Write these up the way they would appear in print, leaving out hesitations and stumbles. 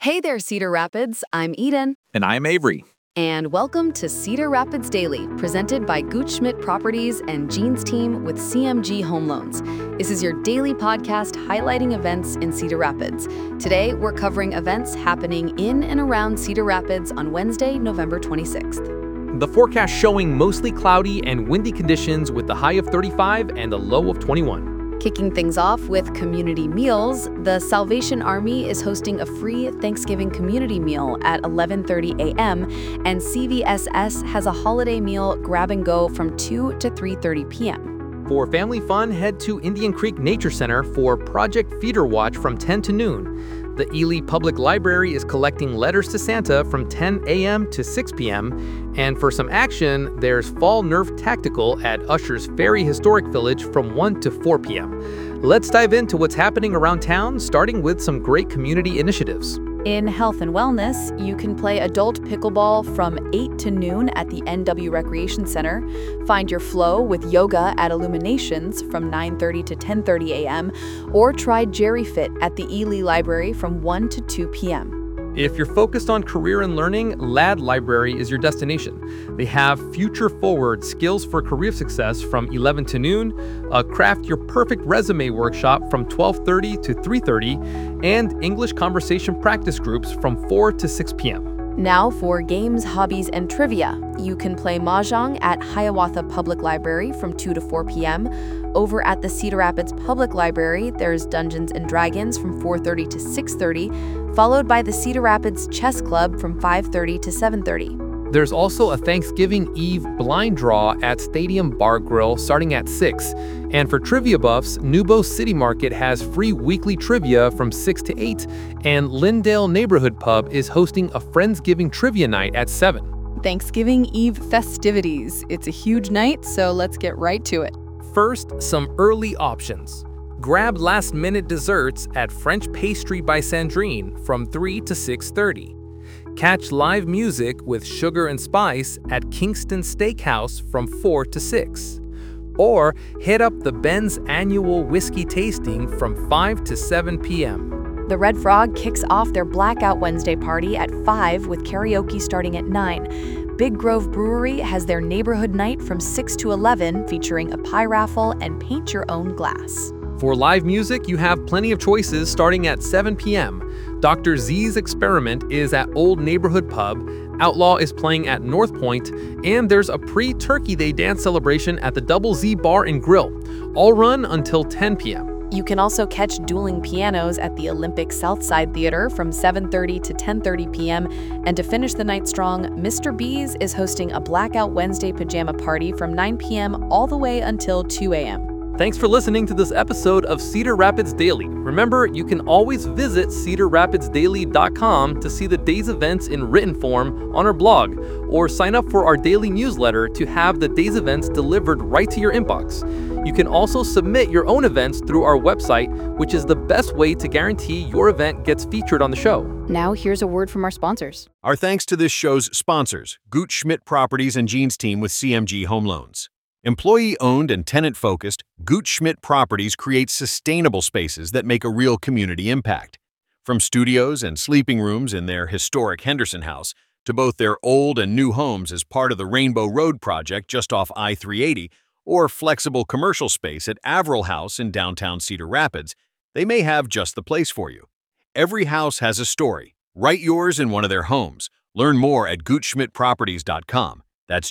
Hey there, Cedar Rapids. I'm Eden. And I'm Avery. And welcome to Cedar Rapids Daily, presented by Gooch Schmidt Properties and Jean's team with CMG Home Loans. This is your daily podcast highlighting events in Cedar Rapids. Today, we're covering events happening in and around Cedar Rapids on Wednesday, November 26th. The forecast showing mostly cloudy and windy conditions with a high of 35 and a low of 21. Kicking things off with community meals, the Salvation Army is hosting a free Thanksgiving community meal at 11:30 a.m., and CVSS has a holiday meal grab and go from 2 to 3:30 p.m. For family fun, head to Indian Creek Nature Center for Project Feeder Watch from 10 to noon. The Ely Public Library is collecting letters to Santa from 10 a.m. to 6 p.m. And for some action, there's Fall Nerf Tactical at Usher's Ferry Historic Village from 1 to 4 p.m. Let's dive into what's happening around town, starting with some great community initiatives. In health and wellness, you can play adult pickleball from 8 to noon at the NW Recreation Center, find your flow with yoga at Illuminations from 9:30 to 10:30 a.m., or try Jerry Fit at the Ely Library from 1 to 2 p.m. If you're focused on career and learning, Ladd Library is your destination. They have future-forward skills for career success from 11 to noon, a Craft Your Perfect Resume workshop from 12:30 to 3:30, and English conversation practice groups from 4 to 6 p.m. Now for games, hobbies, and trivia. You can play Mahjong at Hiawatha Public Library from 2 to 4 p.m. Over at the Cedar Rapids Public Library, there's Dungeons & Dragons from 4:30 to 6:30, followed by the Cedar Rapids Chess Club from 5:30 to 7:30. There's also a Thanksgiving Eve blind draw at Stadium Bar Grill starting at 6. And for trivia buffs, Nubo City Market has free weekly trivia from 6 to 8, and Lindale Neighborhood Pub is hosting a Friendsgiving Trivia Night at 7. Thanksgiving Eve festivities. It's a huge night, so let's get right to it. First, some early options. Grab last-minute desserts at French Pastry by Sandrine from 3 to 6:30. Catch live music with Sugar and Spice at Kingston Steakhouse from 4 to 6. Or hit up the Ben's annual whiskey tasting from 5 to 7 p.m. The Red Frog kicks off their Blackout Wednesday party at 5 with karaoke starting at 9. Big Grove Brewery has their neighborhood night from 6 to 11 featuring a pie raffle and paint your own glass. For live music, you have plenty of choices starting at 7 p.m. Dr. Z's Experiment is at Old Neighborhood Pub, Outlaw is playing at North Point, and there's a pre-Turkey Day dance celebration at the Double Z Bar and Grill. All run until 10 p.m. You can also catch dueling pianos at the Olympic Southside Theater from 7:30 to 10:30 p.m. And to finish the night strong, Mr. B's is hosting a Blackout Wednesday pajama party from 9 p.m. all the way until 2 a.m. Thanks for listening to this episode of Cedar Rapids Daily. Remember, you can always visit cedarrapidsdaily.com to see the day's events in written form on our blog, or sign up for our daily newsletter to have the day's events delivered right to your inbox. You can also submit your own events through our website, which is the best way to guarantee your event gets featured on the show. Now here's a word from our sponsors. Our thanks to this show's sponsors, Gooch Schmidt Properties and Jean's team with CMG Home Loans. Employee-owned and tenant-focused, Gooch Schmidt Properties creates sustainable spaces that make a real community impact. From studios and sleeping rooms in their historic Henderson House to both their old and new homes as part of the Rainbow Road project just off I-380 or flexible commercial space at Averill House in downtown Cedar Rapids, they may have just the place for you. Every house has a story. Write yours in one of their homes. Learn more at GoochSchmidtProperties.com. That's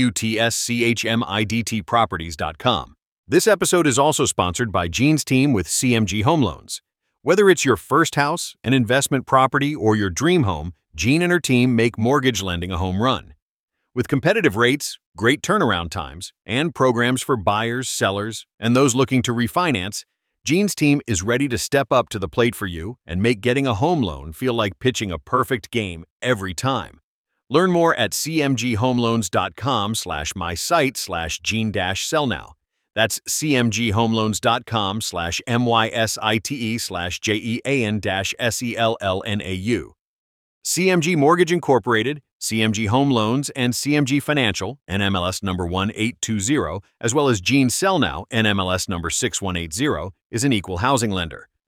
GUTSCHMIDT Properties.com. This episode is also sponsored by Jean's team with CMG Home Loans. Whether it's your first house, an investment property, or your dream home, Jean and her team make mortgage lending a home run. With competitive rates, great turnaround times, and programs for buyers, sellers, and those looking to refinance, Jean's team is ready to step up to the plate for you and make getting a home loan feel like pitching a perfect game every time. Learn more at cmghomeloans.com/mysite/Jean-Sell-Now. That's cmghomeloans.com/mysite/JEAN-SELLNAU. CMG Mortgage Incorporated, CMG Home Loans, and CMG Financial, NMLS number 1820, as well as Jean-Sell-Now, NMLS number 6180, is an equal housing lender.